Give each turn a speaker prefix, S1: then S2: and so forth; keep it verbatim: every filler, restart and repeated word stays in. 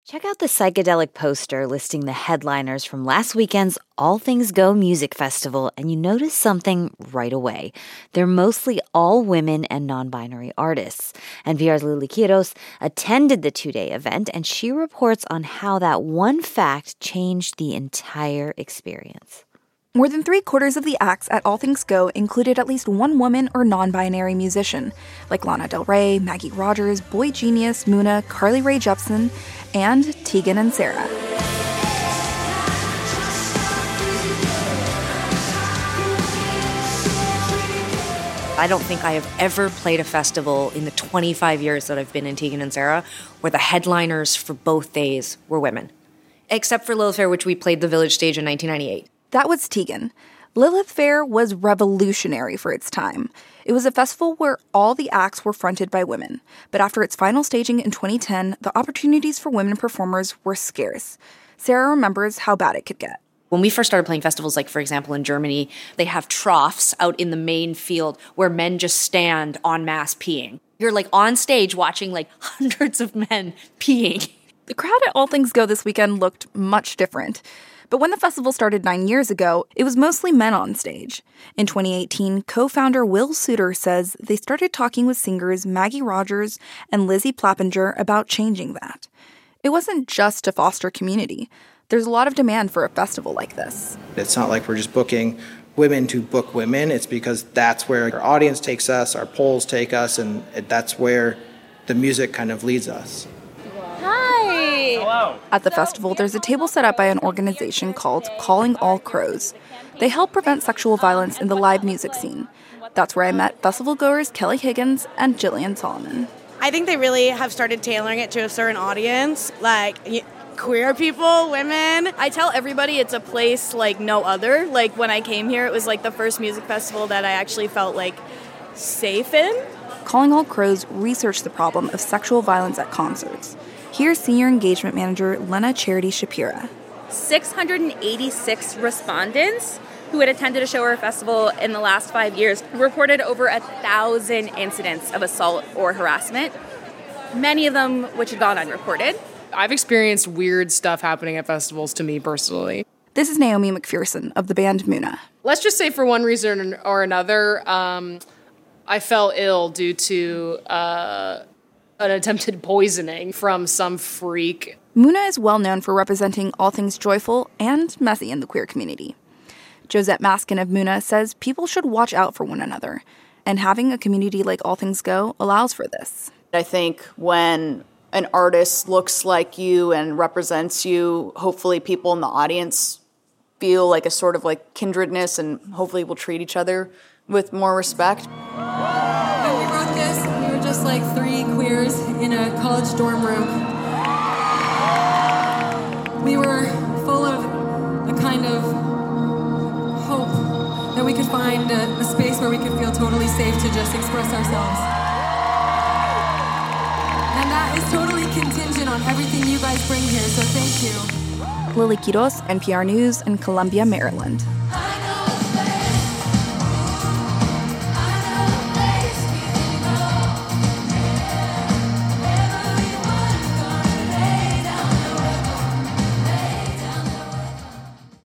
S1: Check out the psychedelic poster listing the headliners from last weekend's All Things Go Music Festival, and you notice something right away. They're mostly all women and non-binary artists. N P R's Lily Quiros attended the two-day event, and she reports on how that one fact changed the entire experience.
S2: More than three-quarters of the acts at All Things Go included at least one woman or non-binary musician, like Lana Del Rey, Maggie Rogers, Boy Genius, Muna, Carly Rae Jepsen, and Tegan and Sara.
S3: I don't think I have ever played a festival in the twenty-five years that I've been in Tegan and Sara where the headliners for both days were women, except for Lilith Fair, which we played the Village stage in nineteen ninety-eight.
S2: That was Tegan. Lilith Fair was revolutionary for its time. It was a festival where all the acts were fronted by women, but after its final staging in twenty ten, the opportunities for women performers were scarce. Sarah remembers how bad it could get.
S3: When we first started playing festivals, like for example in Germany, they have troughs out in the main field where men just stand en masse peeing. You're like on stage watching like hundreds of men peeing.
S2: The crowd at All Things Go this weekend looked much different. But when the festival started nine years ago, it was mostly men on stage. In twenty eighteen, co-founder Will Suter says they started talking with singers Maggie Rogers and Lizzie Plappinger about changing that. It wasn't just to foster community. There's a lot of demand for a festival like this.
S4: It's not like we're just booking women to book women. It's because that's where our audience takes us, our polls take us, and that's where the music kind of leads us.
S2: Hi! Hello. At the festival, there's a table set up by an organization called Calling All Crows. They help prevent sexual violence in the live music scene. That's where I met festival goers Kelly Higgins and Jillian Solomon.
S5: I think they really have started tailoring it to a certain audience, like queer people, women.
S6: I tell everybody it's a place like no other. Like when I came here, it was like the first music festival that I actually felt like safe in.
S2: Calling All Crows researched the problem of sexual violence at concerts. Here's Senior Engagement Manager Lena Charity Shapira.
S7: six hundred eighty-six respondents who had attended a show or a festival in the last five years reported over a thousand incidents of assault or harassment, many of them which had gone unreported.
S8: I've experienced weird stuff happening at festivals to me personally.
S2: This is Naomi McPherson of the band Muna.
S8: Let's just say for one reason or another, um, I fell ill due to uh, an attempted poisoning from some freak.
S2: Muna is well known for representing all things joyful and messy in the queer community. Josette Maskin of Muna says people should watch out for one another, and having a community like All Things Go allows for this.
S9: I think when an artist looks like you and represents you, hopefully people in the audience feel like a sort of like kindredness and hopefully will treat each other with more respect.
S10: When we wrote this, we were just like three queers in a college dorm room. We were full of a kind of hope that we could find a, a space where we could feel totally safe to just express ourselves. And that is totally contingent on everything you guys bring here, so thank you.
S2: Lily Quiros, N P R News in Columbia, Maryland.